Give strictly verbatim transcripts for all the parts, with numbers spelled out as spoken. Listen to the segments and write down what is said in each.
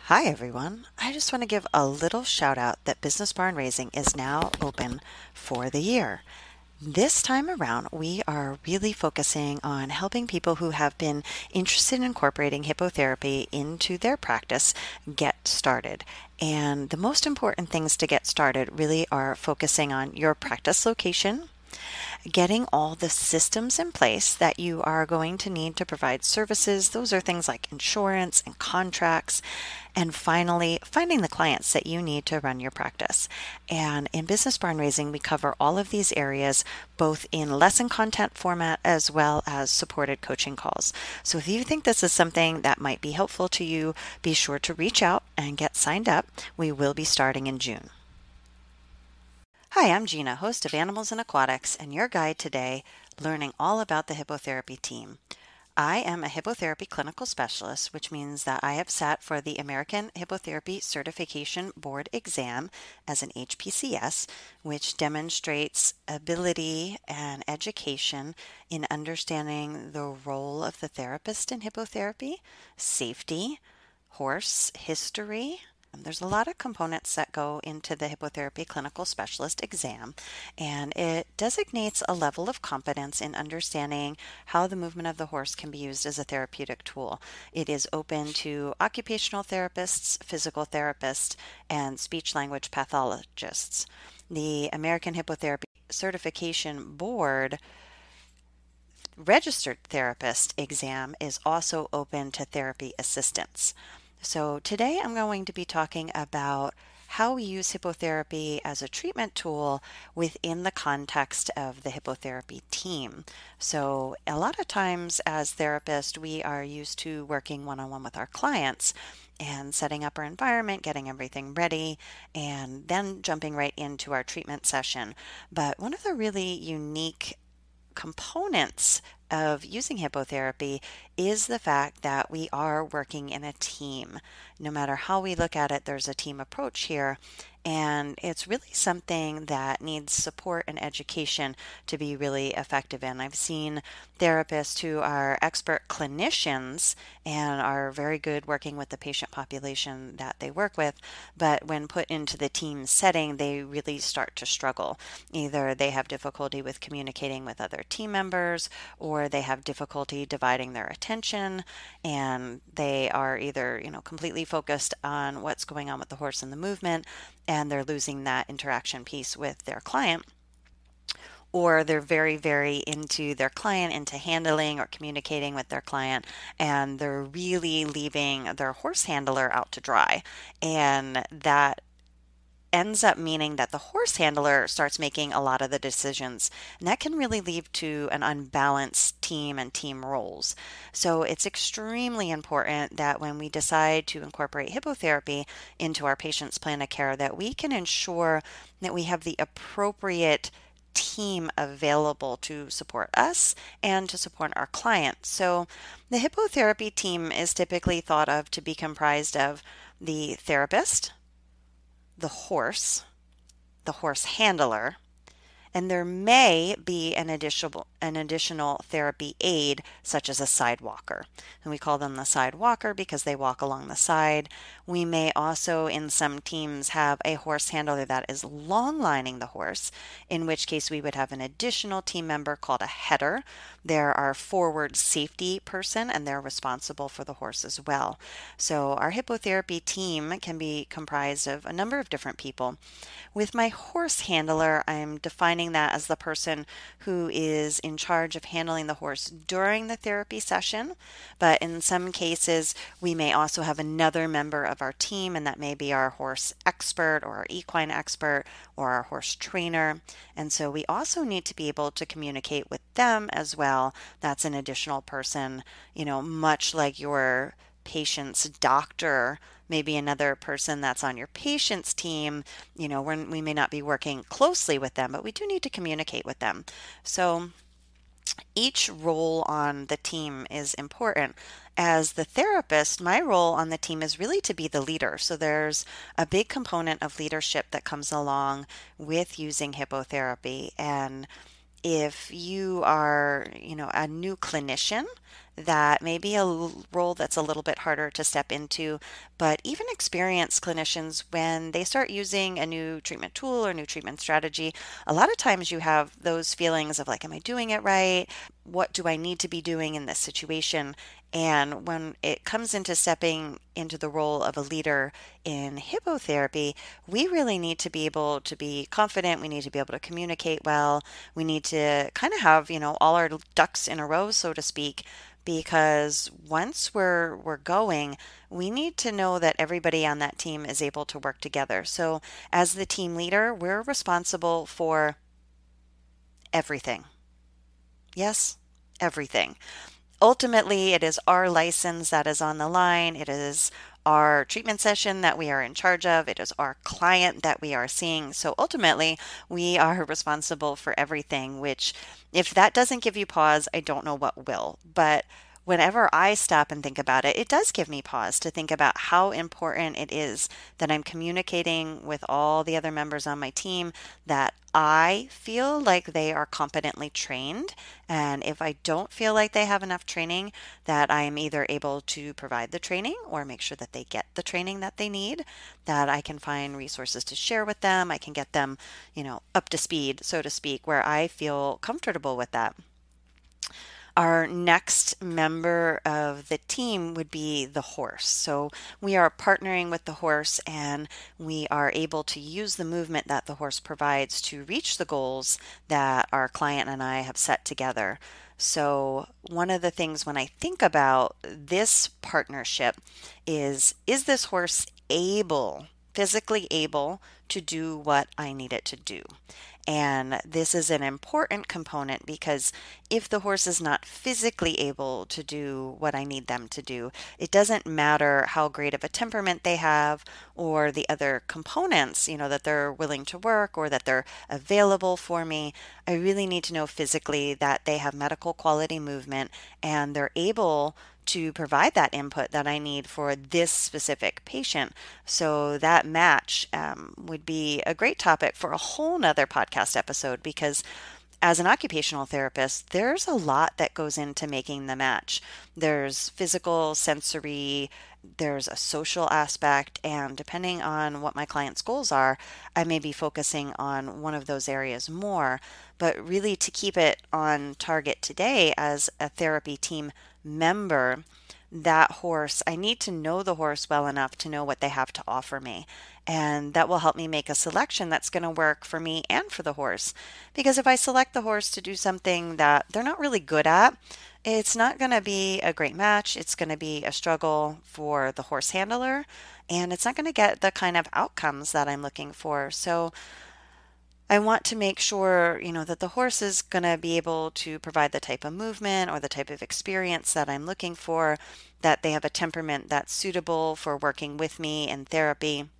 Hi everyone. I just want to give a little shout out that Business Barn Raising is now open for the year. This time around, we are really focusing on helping people who have been interested in incorporating hippotherapy into their practice get started. And the most important things to get started really are focusing on your practice location, getting all the systems in place that you are going to need to provide services. Those are things like insurance and contracts. And finally, finding the clients that you need to run your practice. And in Business Barn Raising, we cover all of these areas, both in lesson content format as well as supported coaching calls. So if you think this is something that might be helpful to you, be sure to reach out and get signed up. We will be starting in June. Hi, I'm Gina, host of Animals and Aquatics, and your guide today, learning all about the hippotherapy team. I am a hippotherapy clinical specialist, which means that I have sat for the American Hippotherapy Certification Board exam as an H P C S, which demonstrates ability and education in understanding the role of the therapist in hippotherapy, safety, horse history. There's a lot of components that go into the hippotherapy clinical specialist exam, and it designates a level of competence in understanding how the movement of the horse can be used as a therapeutic tool. It is open to occupational therapists, physical therapists, and speech language pathologists. The American Hippotherapy Certification Board registered therapist exam is also open to therapy assistants. So today I'm going to be talking about how we use hippotherapy as a treatment tool within the context of the hippotherapy team. So a lot of times as therapists, we are used to working one-on-one with our clients and setting up our environment, getting everything ready, and then jumping right into our treatment session. But one of the really unique components of using hippotherapy is the fact that we are working in a team. No matter how we look at it, there's a team approach here, and it's really something that needs support and education to be really effective in. I've seen therapists who are expert clinicians and are very good working with the patient population that they work with, but when put into the team setting, they really start to struggle. Either they have difficulty with communicating with other team members, or they have difficulty dividing their attention, and they are either, you know, completely focused on what's going on with the horse and the movement, and they're losing that interaction piece with their client, or they're very, very into their client, into handling or communicating with their client, and they're really leaving their horse handler out to dry. And that ends up meaning that the horse handler starts making a lot of the decisions, and that can really lead to an unbalanced team and team roles. So it's extremely important that when we decide to incorporate hippotherapy into our patient's plan of care, that we can ensure that we have the appropriate team available to support us and to support our clients. So the hippotherapy team is typically thought of to be comprised of the therapist, the horse, the horse handler, and there may be an additional an additional therapy aid such as a side walker. And we call them the side walker because they walk along the side. We may also in some teams have a horse handler that is long lining the horse, in which case we would have an additional team member called a header. They're our forward safety person, and they're responsible for the horse as well. So our hippotherapy team can be comprised of a number of different people. With my horse handler, I'm defining that as the person who is in charge of handling the horse during the therapy session. But in some cases, we may also have another member of our team, and that may be our horse expert or our equine expert or our horse trainer. And so we also need to be able to communicate with them as well. That's an additional person, you know, much like your patient's doctor, maybe another person that's on your patient's team. You know, we're, we may not be working closely with them, but we do need to communicate with them. So each role on the team is important. As the therapist, my role on the team is really to be the leader. So there's a big component of leadership that comes along with using hippotherapy. And If you are, you know, a new clinician, that may be a l- role that's a little bit harder to step into. But even experienced clinicians, when they start using a new treatment tool or new treatment strategy, a lot of times you have those feelings of like, am I doing it right? What do I need to be doing in this situation? And when it comes into stepping into the role of a leader in hippotherapy, we really need to be able to be confident. We need to be able to communicate well. We need to kind of have, you know, all our ducks in a row, so to speak, because once we're we're going, we need to know that everybody on that team is able to work together. So as the team leader, we're responsible for everything. Yes, everything. Ultimately, it is our license that is on the line. It is our treatment session that we are in charge of. It is our client that we are seeing. So ultimately, we are responsible for everything, which, if that doesn't give you pause, I don't know what will. But whenever I stop and think about it, it does give me pause to think about how important it is that I'm communicating with all the other members on my team, that I feel like they are competently trained. And if I don't feel like they have enough training, that I am either able to provide the training or make sure that they get the training that they need, that I can find resources to share with them. I can get them, you know, up to speed, so to speak, where I feel comfortable with that. Our next member of the team would be the horse. So we are partnering with the horse, and we are able to use the movement that the horse provides to reach the goals that our client and I have set together. So, one of the things when I think about this partnership is is this horse able, physically able to do what I need it to do? And this is an important component because if the horse is not physically able to do what I need them to do, it doesn't matter how great of a temperament they have or the other components, you know, that they're willing to work or that they're available for me. I really need to know physically that they have medical quality movement and they're able to provide that input that I need for this specific patient. So that match um, would be a great topic for a whole nother podcast episode, because as an occupational therapist, there's a lot that goes into making the match. There's physical, sensory, there's a social aspect, and depending on what my client's goals are, I may be focusing on one of those areas more. But really, to keep it on target today as a therapy team member, that horse, I need to know the horse well enough to know what they have to offer me. And that will help me make a selection that's going to work for me and for the horse. Because if I select the horse to do something that they're not really good at, it's not going to be a great match. It's going to be a struggle for the horse handler, and it's not going to get the kind of outcomes that I'm looking for. So I want to make sure, you know, that the horse is going to be able to provide the type of movement or the type of experience that I'm looking for, that they have a temperament that's suitable for working with me in therapy.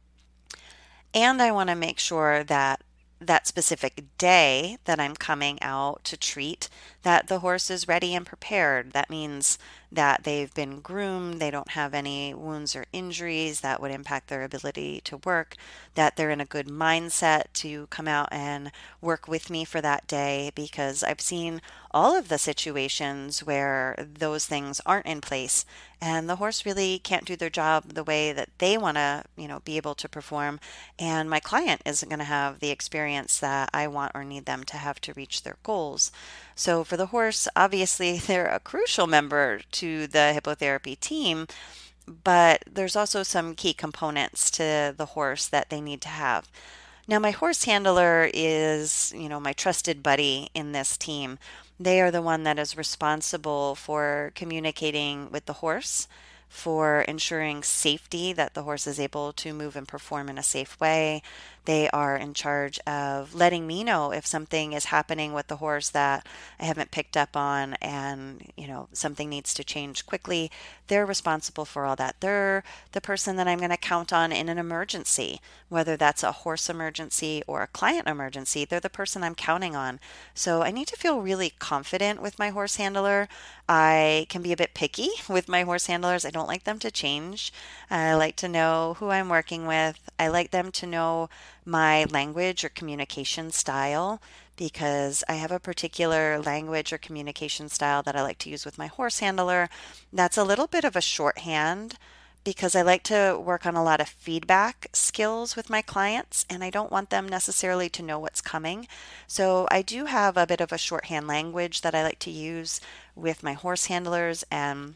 And I want to make sure that that specific day that I'm coming out to treat, that the horse is ready and prepared. That means that they've been groomed, they don't have any wounds or injuries that would impact their ability to work, that they're in a good mindset to come out and work with me for that day, because I've seen all of the situations where those things aren't in place and the horse really can't do their job the way that they want to, you know, be able to perform, and my client isn't going to have the experience that I want or need them to have to reach their goals. So for the horse, obviously they're a crucial member to the hippotherapy team, but there's also some key components to the horse that they need to have. Now, my horse handler is, you know, my trusted buddy in this team. They are the one that is responsible for communicating with the horse, for ensuring safety, that the horse is able to move and perform in a safe way. They are in charge of letting me know if something is happening with the horse that I haven't picked up on and, you know, something needs to change quickly. They're responsible for all that. They're the person that I'm going to count on in an emergency, whether that's a horse emergency or a client emergency. They're the person I'm counting on. So I need to feel really confident with my horse handler. I can be a bit picky with my horse handlers. I don't like them to change. I like to know who I'm working with. I like them to know my language or communication style because I have a particular language or communication style that I like to use with my horse handler. That's a little bit of a shorthand because I like to work on a lot of feedback skills with my clients and I don't want them necessarily to know what's coming. So I do have a bit of a shorthand language that I like to use with my horse handlers, and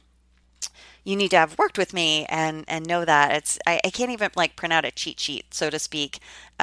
you need to have worked with me and and know that it's I, I can't even like print out a cheat sheet, so to speak,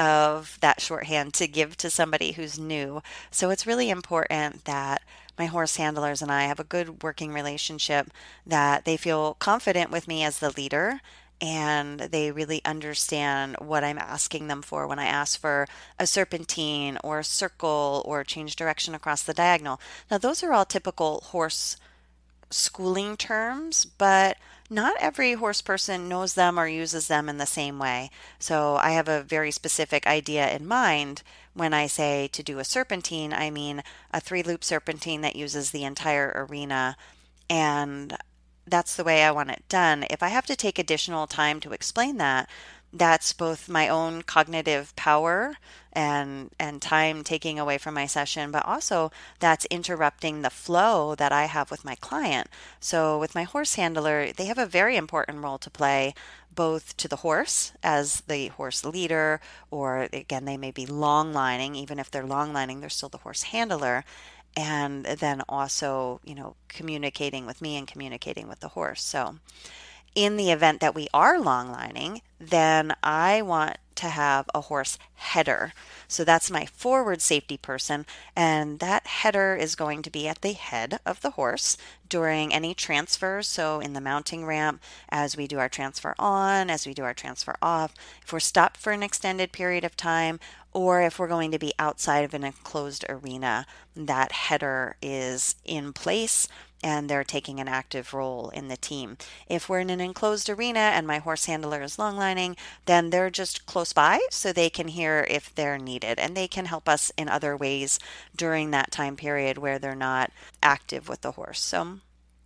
of that shorthand to give to somebody who's new. So it's really important that my horse handlers and I have a good working relationship, that they feel confident with me as the leader and they really understand what I'm asking them for when I ask for a serpentine or a circle or change direction across the diagonal. Now, those are all typical horse schooling terms, but not every horse person knows them or uses them in the same way. So I have a very specific idea in mind. When I say to do a serpentine, I mean a three loop serpentine that uses the entire arena, and that's the way I want it done. If I have to take additional time to explain that, that's both my own cognitive power and and time taking away from my session, but also that's interrupting the flow that I have with my client. So with my horse handler, they have a very important role to play, both to the horse as the horse leader, or again, they may be long lining. Even if they're long lining, they're still the horse handler. And then also, you know, communicating with me and communicating with the horse. So in the event that we are long lining, then I want to have a horse header. So that's my forward safety person, and that header is going to be at the head of the horse during any transfers. So in the mounting ramp, as we do our transfer on, as we do our transfer off, if we're stopped for an extended period of time, or if we're going to be outside of an enclosed arena, that header is in place and they're taking an active role in the team. If we're in an enclosed arena and my horse handler is longlining, then they're just close by so they can hear if they're needed, and they can help us in other ways during that time period where they're not active with the horse. So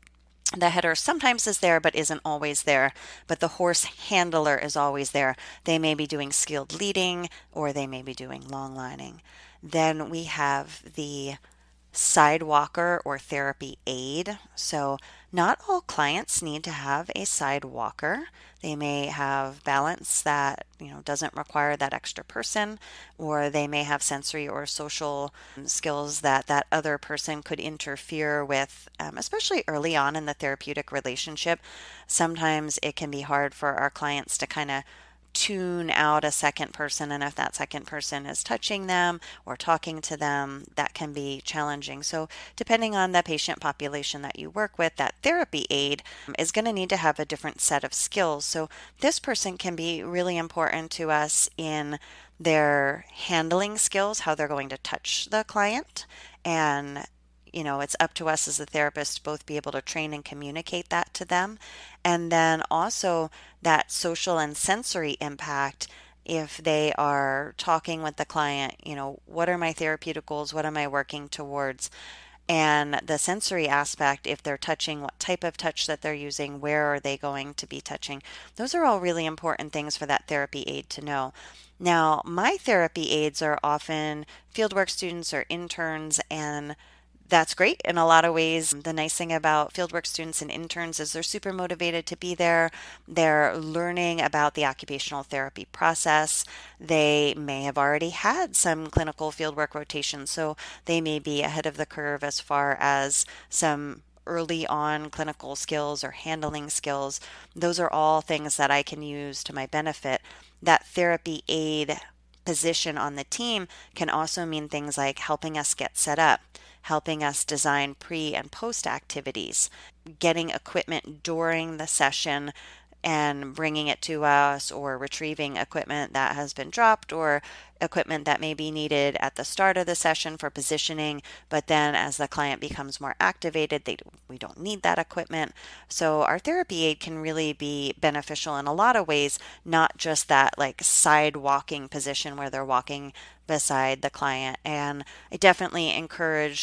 the header sometimes is there but isn't always there, but the horse handler is always there. They may be doing skilled leading or they may be doing long lining. Then we have the side walker or therapy aid. So not all clients need to have a side walker. They may have balance that, you know, doesn't require that extra person, or they may have sensory or social skills that that other person could interfere with, um, especially early on in the therapeutic relationship. Sometimes it can be hard for our clients to kind of tune out a second person, and if that second person is touching them or talking to them, that can be challenging. So depending on the patient population that you work with, that therapy aid is going to need to have a different set of skills. So this person can be really important to us in their handling skills, how they're going to touch the client, and you know, it's up to us as a therapist to both be able to train and communicate that to them. And then also that social and sensory impact. If they are talking with the client, you know, what are my therapeutic goals? What am I working towards? And the sensory aspect, if they're touching, what type of touch that they're using, where are they going to be touching? Those are all really important things for that therapy aid to know. Now, my therapy aides are often fieldwork students or interns, and that's great in a lot of ways. The nice thing about fieldwork students and interns is they're super motivated to be there. They're learning about the occupational therapy process. They may have already had some clinical fieldwork rotations, so they may be ahead of the curve as far as some early on clinical skills or handling skills. Those are all things that I can use to my benefit. That therapy aid position on the team can also mean things like helping us get set up, helping us design pre and post activities, getting equipment during the session and bringing it to us, or retrieving equipment that has been dropped, or equipment that may be needed at the start of the session for positioning, but then as the client becomes more activated, they we don't need that equipment. So our therapy aid can really be beneficial in a lot of ways, not just that like side walking position where they're walking beside the client. And I definitely encourage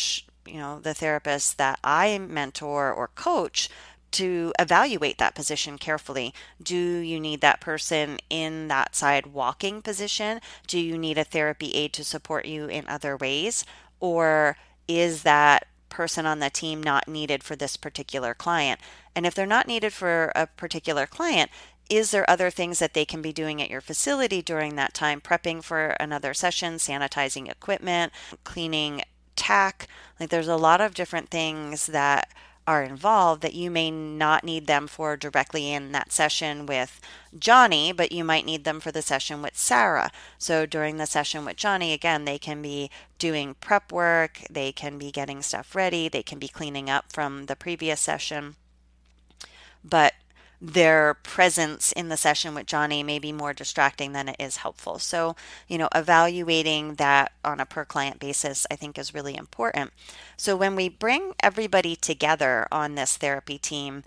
you know, the therapist that I mentor or coach to evaluate that position carefully. Do you need that person in that side walking position? Do you need a therapy aide to support you in other ways? Or is that person on the team not needed for this particular client? And if they're not needed for a particular client, is there other things that they can be doing at your facility during that time, prepping for another session, sanitizing equipment, cleaning tack? Like there's a lot of different things that are involved that you may not need them for directly in that session with Johnny, but you might need them for the session with Sarah. So during the session with Johnny, again, they can be doing prep work, they can be getting stuff ready, they can be cleaning up from the previous session. But their presence in the session with Johnny may be more distracting than it is helpful. So, you know, evaluating that on a per client basis, I think is really important. So when we bring everybody together on this therapy team,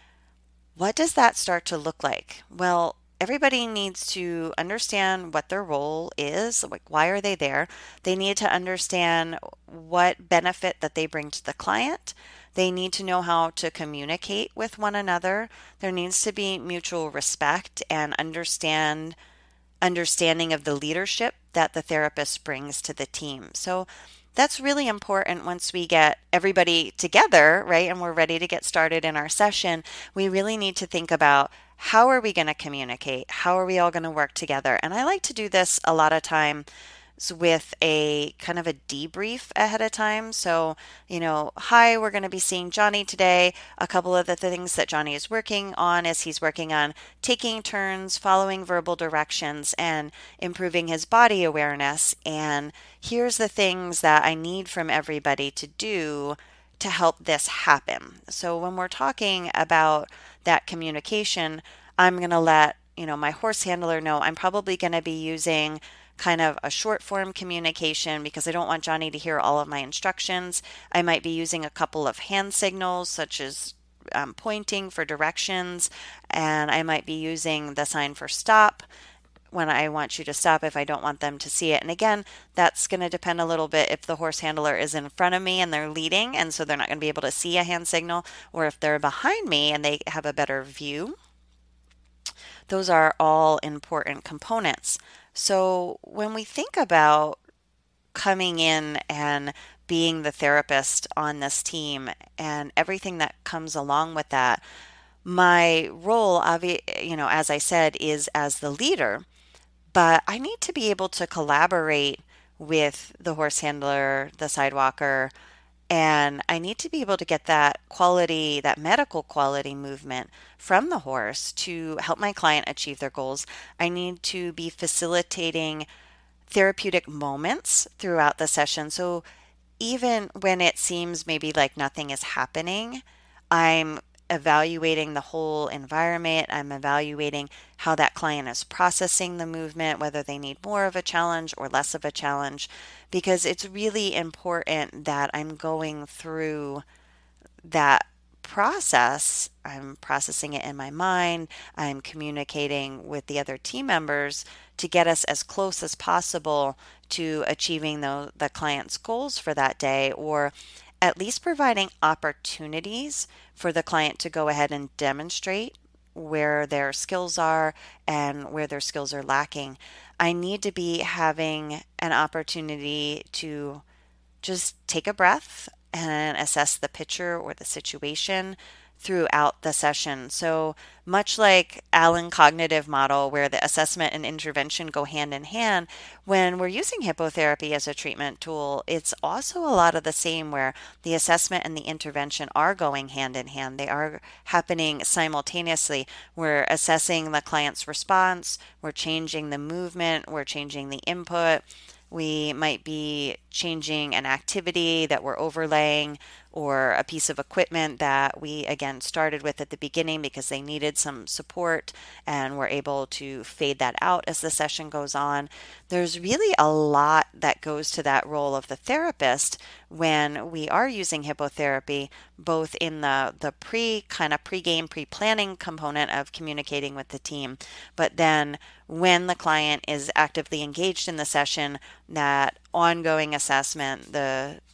what does that start to look like? Well, everybody needs to understand what their role is, like why are they there? They need to understand what benefit that they bring to the client. They need to know how to communicate with one another. There needs to be mutual respect and understand understanding of the leadership that the therapist brings to the team. So that's really important once we get everybody together, right? And we're ready to get started in our session. We really need to think about how are we going to communicate? How are we all going to work together? And I like to do this a lot of time with a kind of a debrief ahead of time. So, you know, hi, we're going to be seeing Johnny today. A couple of the things that Johnny is working on is he's working on taking turns, following verbal directions, and improving his body awareness. And here's the things that I need from everybody to do to help this happen. So when we're talking about that communication, I'm going to let, you know, my horse handler know I'm probably going to be using kind of a short form communication because I don't want Johnny to hear all of my instructions. I might be using a couple of hand signals such as um, pointing for directions, and I might be using the sign for stop when I want you to stop if I don't want them to see it. And again, that's going to depend a little bit if the horse handler is in front of me and they're leading, and so they're not going to be able to see a hand signal, or if they're behind me and they have a better view. Those are all important components. So when we think about coming in and being the therapist on this team and everything that comes along with that, my role, you know, as I said, is as the leader, but I need to be able to collaborate with the horse handler, the sidewalker, and I need to be able to get that quality, that medical quality movement from the horse to help my client achieve their goals. I need to be facilitating therapeutic moments throughout the session. So even when it seems maybe like nothing is happening, I'm evaluating the whole environment. I'm evaluating how that client is processing the movement, whether they need more of a challenge or less of a challenge, because it's really important that I'm going through that process. I'm processing it in my mind. I'm communicating with the other team members to get us as close as possible to achieving the, the client's goals for that day, or at least providing opportunities for the client to go ahead and demonstrate where their skills are and where their skills are lacking. I need to be having an opportunity to just take a breath and assess the picture or the situation throughout the session. So much like Allen cognitive model, where the assessment and intervention go hand in hand, when we're using hippotherapy as a treatment tool, it's also a lot of the same, where the assessment and the intervention are going hand in hand. They are happening simultaneously. We're assessing the client's response, we're changing the movement, we're changing the input. We might be changing an activity that we're overlaying, or a piece of equipment that we again started with at the beginning because they needed some support, and we're able to fade that out as the session goes on. There's really a lot that goes to that role of the therapist when we are using hippotherapy, both in the, the pre kind of pre-game, pre-planning component of communicating with the team, but then when the client is actively engaged in the session, that ongoing assessment, the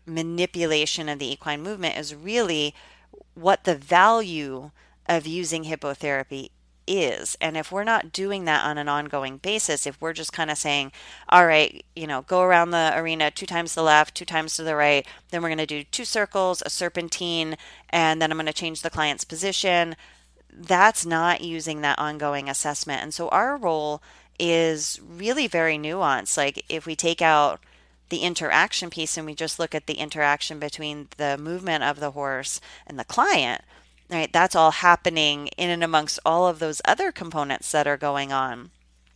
manipulation of the equine movement is really what the value of using hippotherapy is. And if we're not doing that on an ongoing basis, if we're just kind of saying, all right, you know, go around the arena two times to the left, two times to the right, then we're going to do two circles, a serpentine, and then I'm going to change the client's position, that's not using that ongoing assessment. And so our role is really very nuanced. Like if we take out the interaction piece and we just look at the interaction between the movement of the horse and the client, right? That's all happening in and amongst all of those other components that are going on.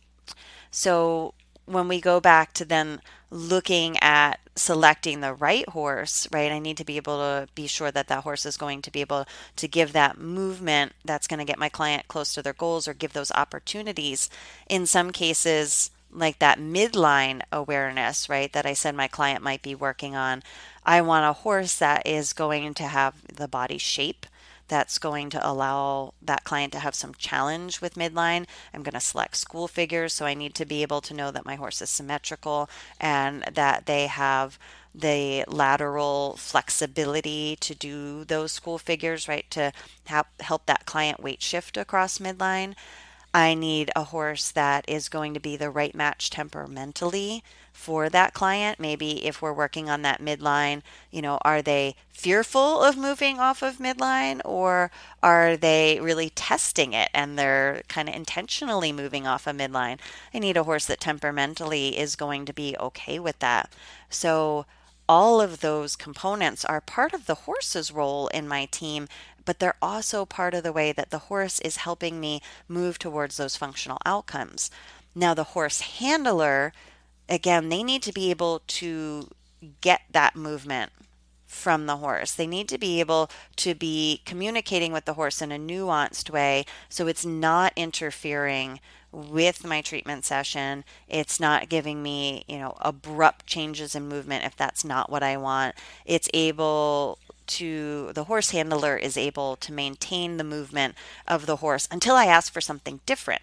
So when we go back to then looking at selecting the right horse, right, I need to be able to be sure that that horse is going to be able to give that movement that's going to get my client close to their goals or give those opportunities. In some cases, like that midline awareness, right, that I said my client might be working on, I want a horse that is going to have the body shape that's going to allow that client to have some challenge with midline. I'm going to select school figures, so I need to be able to know that my horse is symmetrical and that they have the lateral flexibility to do those school figures, right, to help help that client weight shift across midline. I need a horse that is going to be the right match temperamentally for that client. Maybe if we're working on that midline, you know, are they fearful of moving off of midline, or are they really testing it and they're kind of intentionally moving off of midline? I need a horse that temperamentally is going to be okay with that. So all of those components are part of the horse's role in my team, but they're also part of the way that the horse is helping me move towards those functional outcomes. Now, the horse handler, again, they need to be able to get that movement from the horse. They need to be able to be communicating with the horse in a nuanced way so it's not interfering with my treatment session. It's not giving me, you know, abrupt changes in movement if that's not what I want. It's able to, the horse handler is able to maintain the movement of the horse until I ask for something different.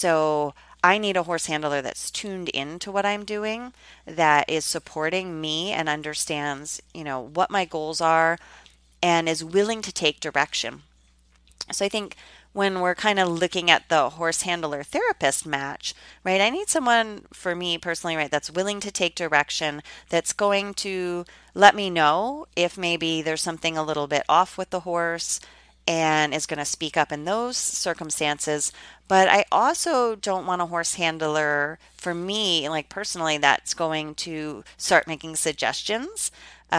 So I need a horse handler that's tuned into what I'm doing, that is supporting me and understands, you know, what my goals are and is willing to take direction. So I think when we're kind of looking at the horse handler therapist match, right, I need someone, for me personally, right, that's willing to take direction, that's going to let me know if maybe there's something a little bit off with the horse and is going to speak up in those circumstances. But I also don't want a horse handler, for me, like personally, that's going to start making suggestions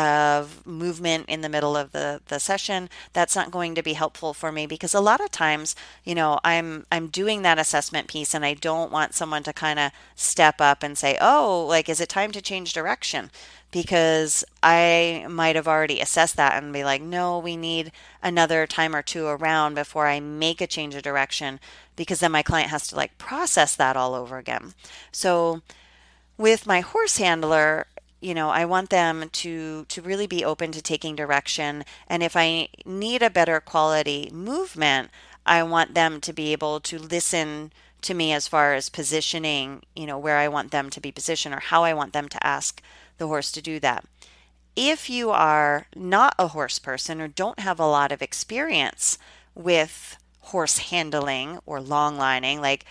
of movement in the middle of the, the session. That's not going to be helpful for me, because a lot of times, you know, I'm I'm doing that assessment piece and I don't want someone to kind of step up and say, oh, like, is it time to change direction? Because I might have already assessed that and be like, no, we need another time or two around before I make a change of direction, because then my client has to like process that all over again. So with my horse handler, you know, I want them to to really be open to taking direction. And if I need a better quality movement, I want them to be able to listen to me as far as positioning, you know, where I want them to be positioned or how I want them to ask the horse to do that. If you are not a horse person or don't have a lot of experience with horse handling or long lining, like,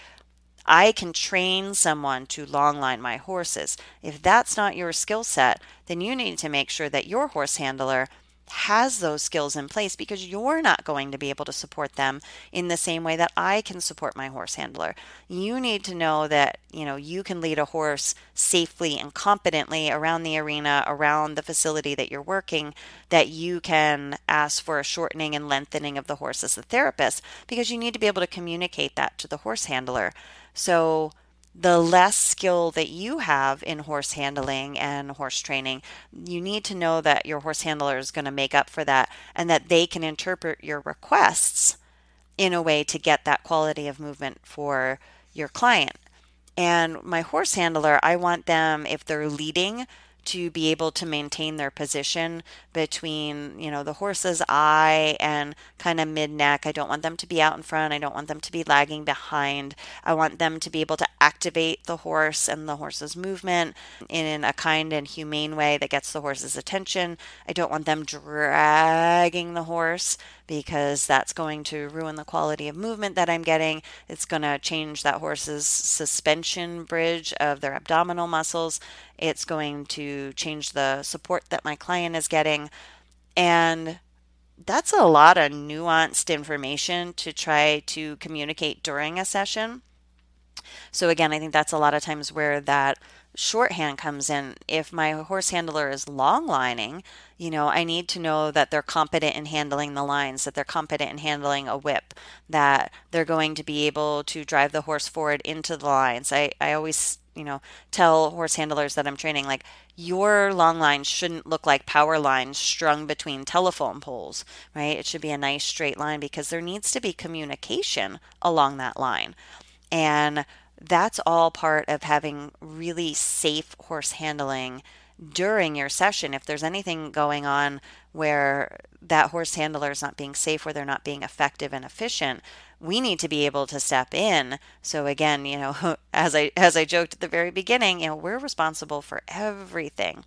I can train someone to longline my horses. If that's not your skill set, then you need to make sure that your horse handler has those skills in place, because you're not going to be able to support them in the same way that I can support my horse handler. You need to know that, you know, you can lead a horse safely and competently around the arena, around the facility that you're working, that you can ask for a shortening and lengthening of the horse as a therapist, because you need to be able to communicate that to the horse handler. So the less skill that you have in horse handling and horse training, you need to know that your horse handler is going to make up for that, and that they can interpret your requests in a way to get that quality of movement for your client. And my horse handler, I want them, if they're leading, to be able to maintain their position between, you know, the horse's eye and kind of mid neck. I don't want them to be out in front. I don't want them to be lagging behind. I want them to be able to activate the horse and the horse's movement in a kind and humane way that gets the horse's attention. I don't want them dragging the horse because that's going to ruin the quality of movement that I'm getting. It's going to change that horse's suspension bridge of their abdominal muscles. It's going to change the support that my client is getting. And that's a lot of nuanced information to try to communicate during a session. So again, I think that's a lot of times where that shorthand comes in. If my horse handler is long lining, you know, I need to know that they're competent in handling the lines, that they're competent in handling a whip, that they're going to be able to drive the horse forward into the lines. I, I always, you know, tell horse handlers that I'm training, like, your long line shouldn't look like power lines strung between telephone poles, right? It should be a nice straight line because there needs to be communication along that line. And that's all part of having really safe horse handling during your session. If there's anything going on where that horse handler is not being safe, where they're not being effective and efficient, we need to be able to step in. So again, you know, as I as I joked at the very beginning, you know, we're responsible for everything.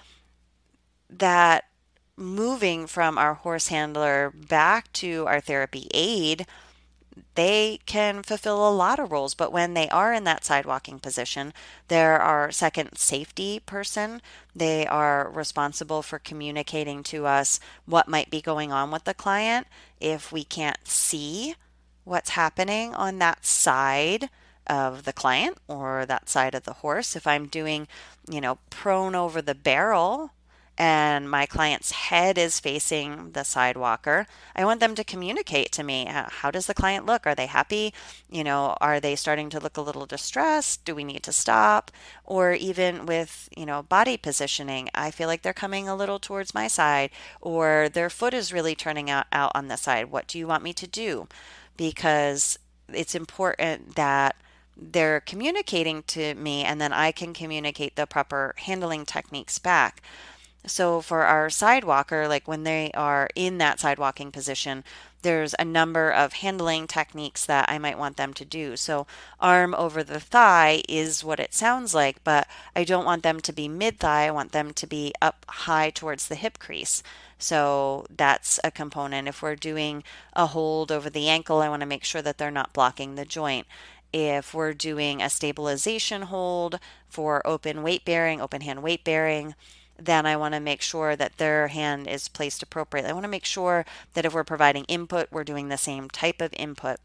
That moving from our horse handler back to our therapy aide, they can fulfill a lot of roles, but when they are in that sidewalking position, they're our second safety person. They are responsible for communicating to us what might be going on with the client. If we can't see what's happening on that side of the client or that side of the horse, if I'm doing, you know, prone over the barrel and my client's head is facing the sidewalker, I want them to communicate to me. How does the client look? Are they happy? You know, are they starting to look a little distressed? Do we need to stop? Or even with, you know, body positioning, I feel like they're coming a little towards my side, or their foot is really turning out, out on the side. What do you want me to do? Because it's important that they're communicating to me and then I can communicate the proper handling techniques back. So for our sidewalker, like when they are in that sidewalking position, there's a number of handling techniques that I might want them to do. So arm over the thigh is what it sounds like, but I don't want them to be mid-thigh. I want them to be up high towards the hip crease. So that's a component. If we're doing a hold over the ankle, I want to make sure that they're not blocking the joint. If we're doing a stabilization hold for open weight bearing, open hand weight bearing, then I want to make sure that their hand is placed appropriately. I want to make sure that if we're providing input, we're doing the same type of input.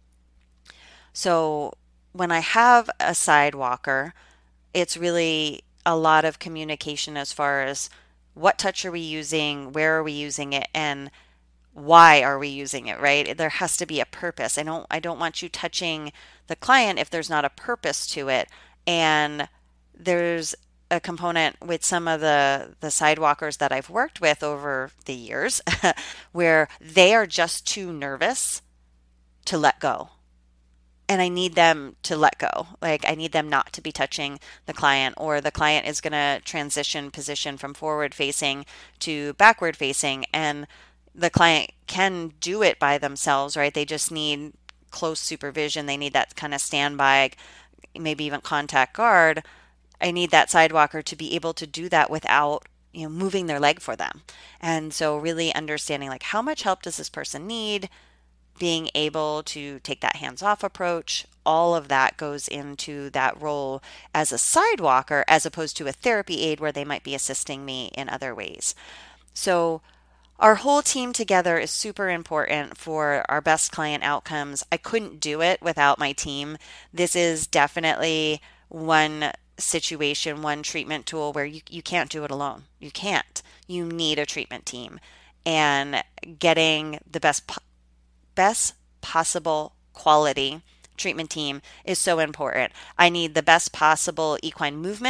So when I have a sidewalker, it's really a lot of communication as far as what touch are we using, where are we using it, and why are we using it, right? There has to be a purpose. I don't I don't want you touching the client if there's not a purpose to it. And there's a component with some of the the sidewalkers that I've worked with over the years where they are just too nervous to let go. And I need them to let go. Like I need them not to be touching the client, or the client is going to transition position from forward facing to backward facing, and the client can do it by themselves, right? They just need close supervision. They need that kind of standby, maybe even contact guard. I need that sidewalker to be able to do that without, you know, moving their leg for them. And so really understanding like how much help does this person need, being able to take that hands-off approach, all of that goes into that role as a sidewalker as opposed to a therapy aide where they might be assisting me in other ways. So our whole team together is super important for our best client outcomes. I couldn't do it without my team. This is definitely one situation, one treatment tool where you, you can't do it alone. You can't. You need a treatment team. And getting the best po- best possible quality treatment team is so important. I need the best possible equine movement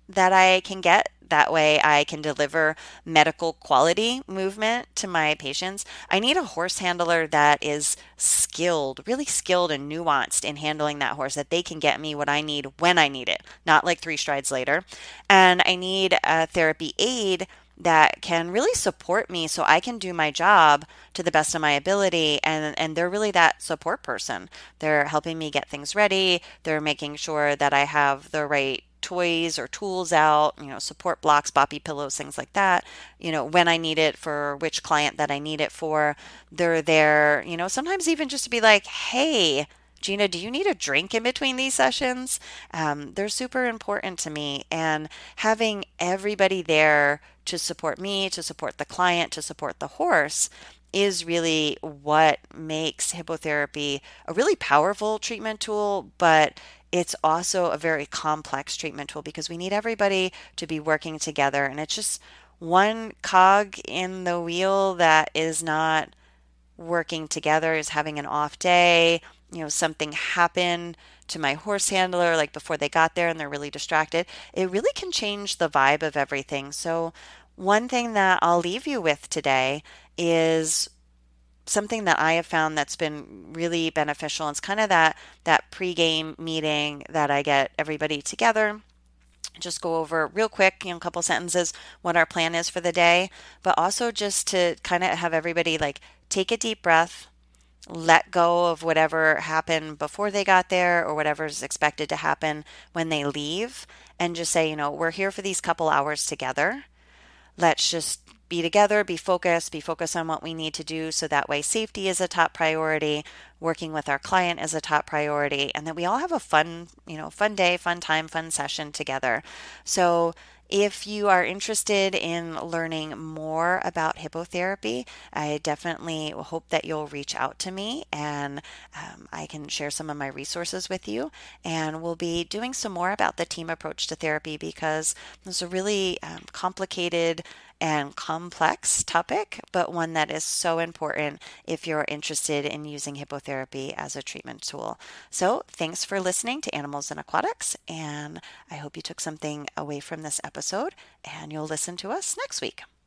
that I can get. That way I can deliver medical quality movement to my patients. I need a horse handler that is skilled, really skilled and nuanced in handling that horse, that they can get me what I need when I need it, not like three strides later. And I need a therapy aide that can really support me so I can do my job to the best of my ability, and and they're really that support person. They're helping me get things ready. They're making sure that I have the right toys or tools out, you know, support blocks, boppy pillows, things like that, you know, when I need it for which client that I need it for. They're there, you know, sometimes even just to be like, hey, Gina, do you need a drink in between these sessions? Um, they're super important to me. And having everybody there to support me, to support the client, to support the horse is really what makes hippotherapy a really powerful treatment tool, but it's also a very complex treatment tool because we need everybody to be working together. And it's just one cog in the wheel that is not working together, is having an off day. You know, something happened to my horse handler like before they got there and they're really distracted. It really can change the vibe of everything. So, one thing that I'll leave you with today is something that I have found that's been really beneficial. It's kind of that that pregame meeting that I get everybody together, just go over real quick, you know, a couple sentences what our plan is for the day, but also just to kind of have everybody like take a deep breath, let go of whatever happened before they got there or whatever is expected to happen when they leave, and just say, you know, we're here for these couple hours together. Let's just be together, be focused, be focused on what we need to do. So that way, safety is a top priority, working with our client is a top priority, and that we all have a fun, you know, fun day, fun time, fun session together. So, if you are interested in learning more about hippotherapy, I definitely hope that you'll reach out to me, and um, I can share some of my resources with you. And we'll be doing some more about the team approach to therapy because it's a really um, complicated and complex topic, but one that is so important if you're interested in using hippotherapy as a treatment tool. So, thanks for listening to Animals and Aquatics, and I hope you took something away from this episode and you'll listen to us next week.